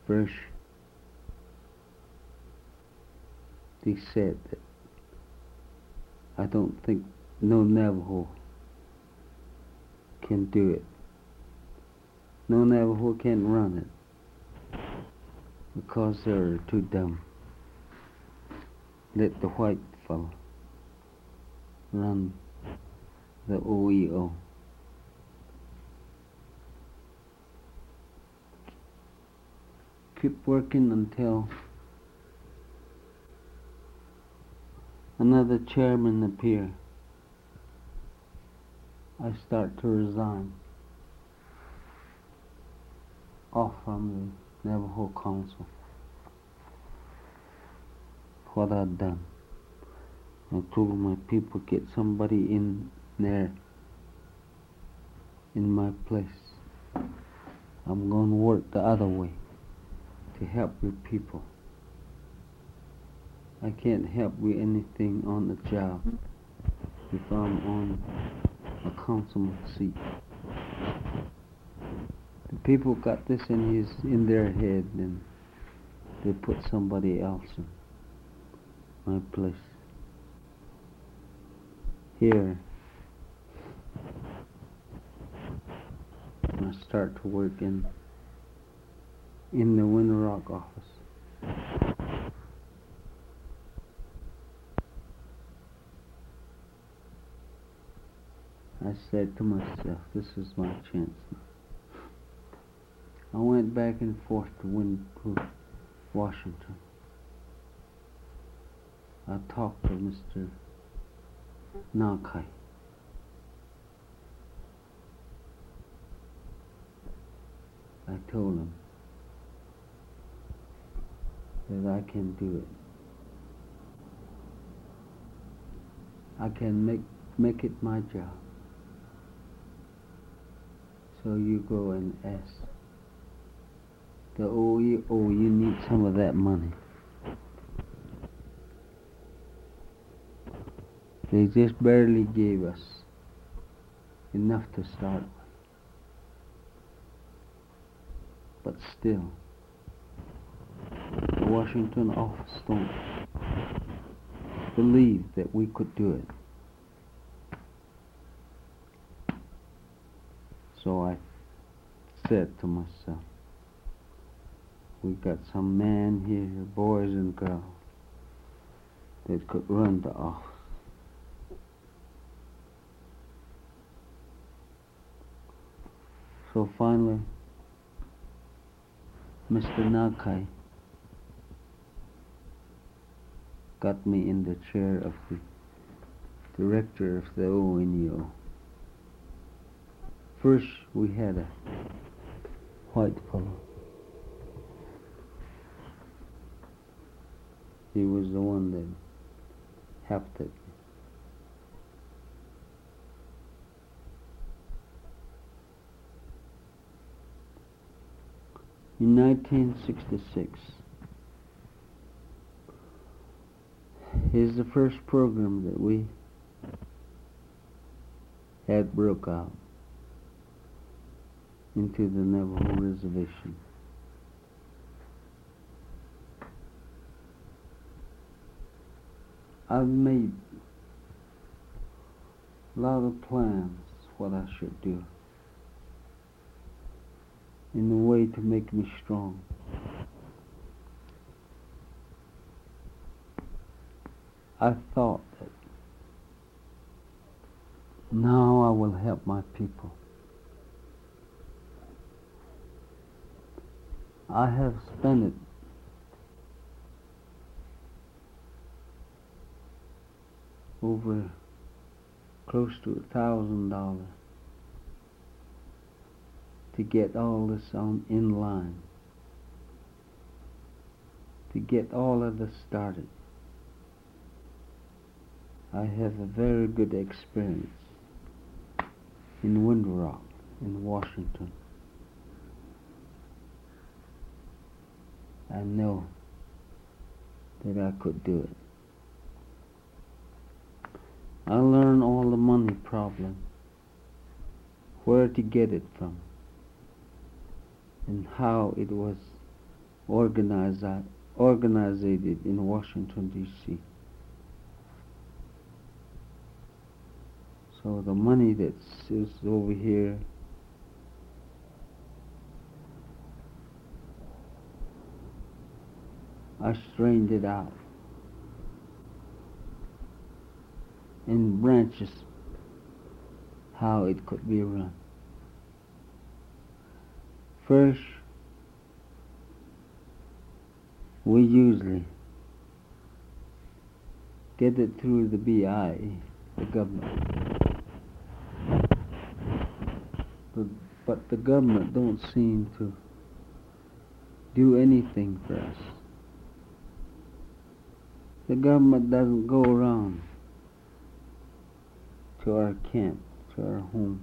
First, they said that I don't think no Navajo can do it. No Navajo can run it because they're too dumb. Let the white fellow run the OEO. Keep working until another chairman appears. I start to resign off from the Navajo Council. What I'd done. I told my people, get somebody in there in my place. I'm going to work the other way to help your people. I can't help with anything on the job if I'm on a councilman seat. The people got this in their head, and they put somebody else in my place. Here, I start to work in the Winter Rock office. I said to myself, this is my chance now. I went back and forth to Washington. I talked to Mr. Nakai. I told him that I can do it. I can make it my job. So you go and ask the OEO, you need some of that money. They just barely gave us enough to start with. But still, the Washington office don't believe that we could do it. So I said to myself, we got some man here, boys and girls, that could run the office. So finally, Mr. Nakai got me in the chair of the director of the ONEO. First, we had a white fellow. He was the one that helped it. In 1966, is the first program that we had broke out into the Navajo Reservation. I've made a lot of plans what I should do in a way to make me strong. I thought that now I will help my people. I have spent it over close to $1,000 to get all this in line, to get all of this started. I have a very good experience in Winter Rock, in Washington. I know that I could do it. I learned all the money problem, where to get it from, and how it was organized it in Washington, D.C. So the money that sits over here I strained it out in branches how it could be run. First, we usually get it through the BI, the government. But the government don't seem to do anything for us. The government doesn't go around to our camp, to our home.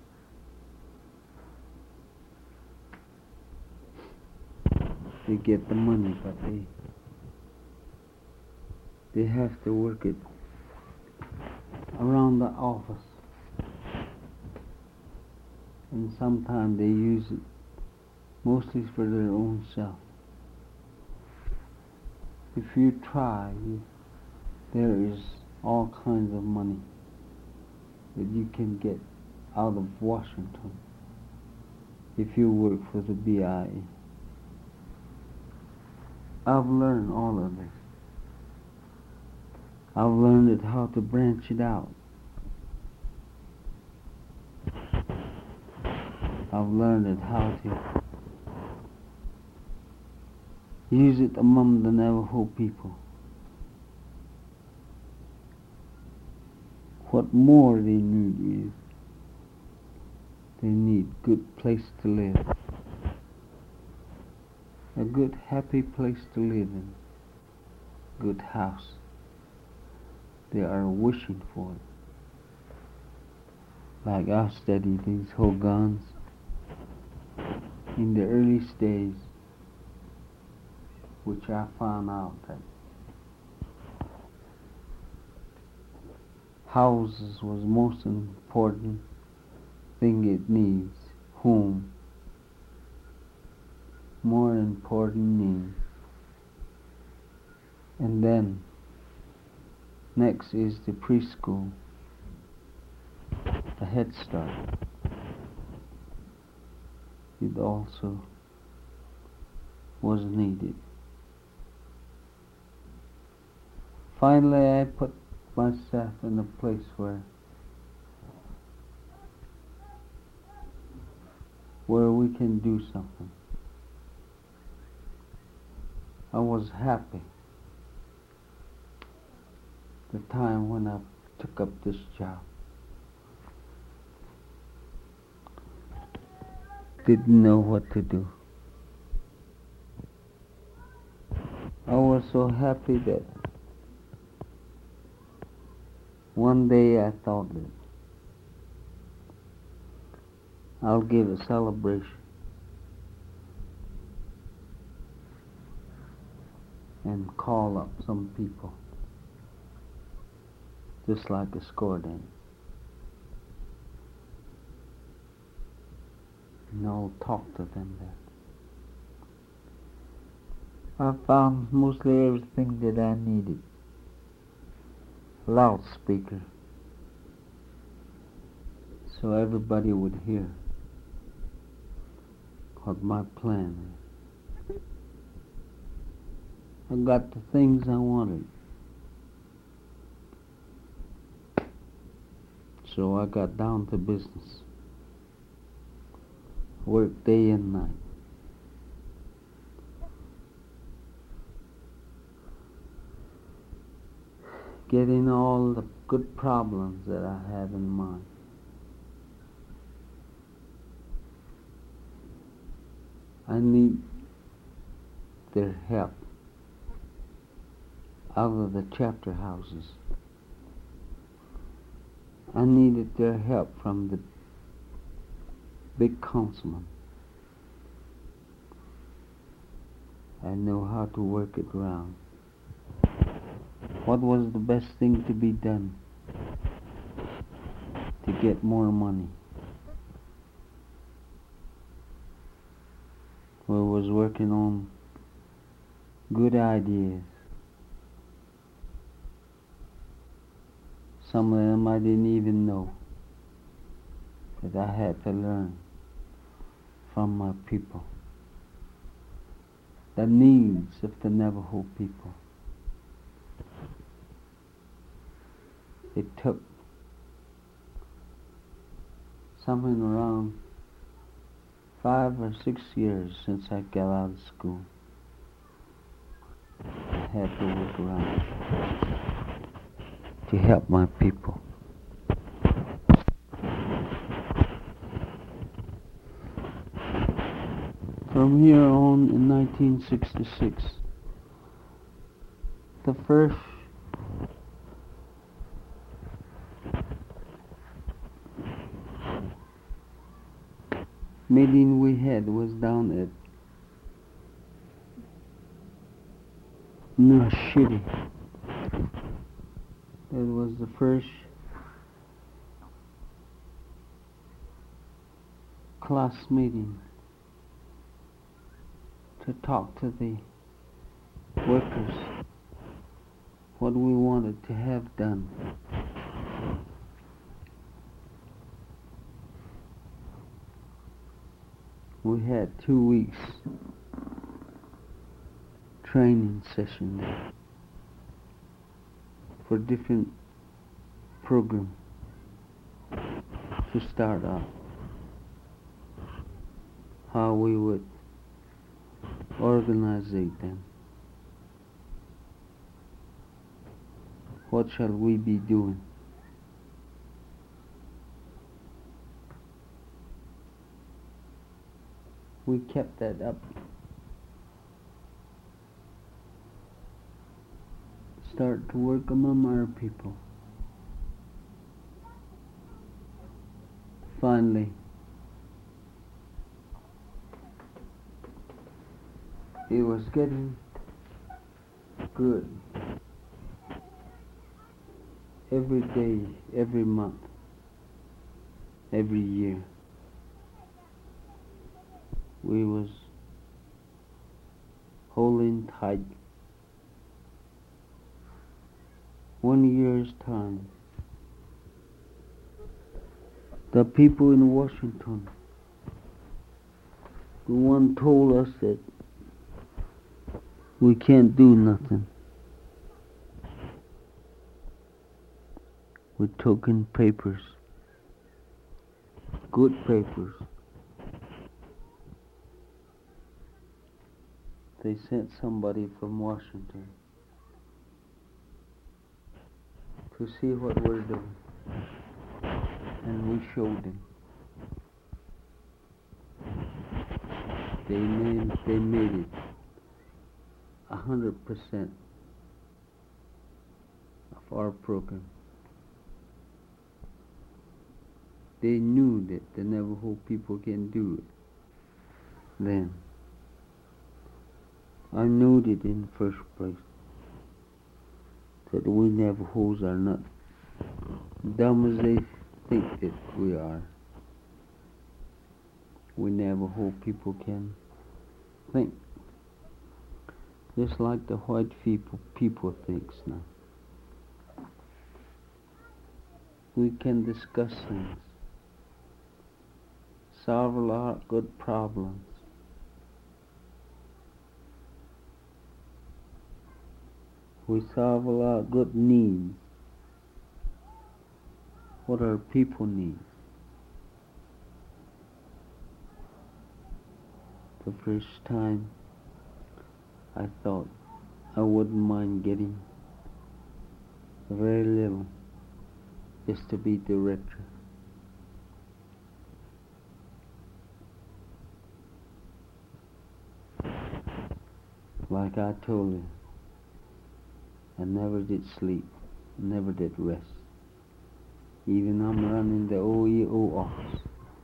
They get the money, but they have to work it around the office. And sometimes they use it mostly for their own self. If you try, there is all kinds of money that you can get out of Washington if you work for the BIA. I've learned all of this. I've learned it how to branch it out. I've learned it how to use it among the Navajo people. What more they need is they need good place to live. A good happy place to live in. Good house. They are wishing for it. Like I studied these Hogans in the early stage, which I found out that houses was the most important thing it needs. Home. More important need. And then next is the preschool, the Head Start. It also was needed. Finally, I put myself in a place where we can do something. I was happy the time when I took up this job. Didn't know what to do. I was so happy that one day I thought that I'll give a celebration and call up some people, just like a score dance. And I'll talk to them there. I found mostly everything that I needed. Loudspeaker, so everybody would hear what my plan is. I got the things I wanted. So I got down to business. Worked day and night. Getting all the good problems that I have in mind. I need their help out of the chapter houses. I needed their help from the big councilman. I know how to work it around. What was the best thing to be done to get more money? We was working on good ideas. Some of them I didn't even know that I had to learn from my people. The needs of the Navajo people. It took something around 5 or 6 years since I got out of school. I had to work around to help my people. From here on, in 1966, the first meeting we had was down at Nashiri. It was the first class meeting to talk to the workers what we wanted to have done. We had 2 weeks training session there for different programs to start off. How we would organize them. What shall we be doing? We kept that up. Start to work among our people. Finally, it was getting good. Every day, every month, every year, we was holding tight. 1 year's time, the people in Washington, the one told us that we can't do nothing. We took in papers, good papers. They sent somebody from Washington to see what we're doing, and we showed them. They made it 100% of our program. They knew that the Navajo people can do it. Then I knew it in the first place that we Navajos are not dumb as they think that we are. We Navajo people can think just like the white people thinks now. We can discuss things, solve a lot of good problems. We solve a lot of good needs. What our people need. The first time I thought I wouldn't mind getting very little just to be director. Like I told you, I never did sleep, never did rest. Even I'm running the OEO office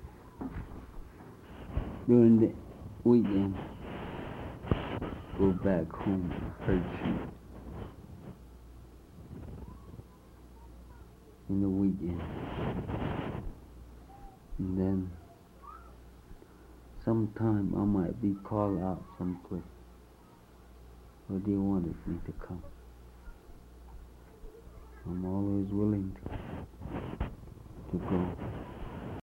during the weekend. Go back home and herd sheep in the weekend. And then sometime I might be called out someplace. or do you want me to come? I'm always willing to come.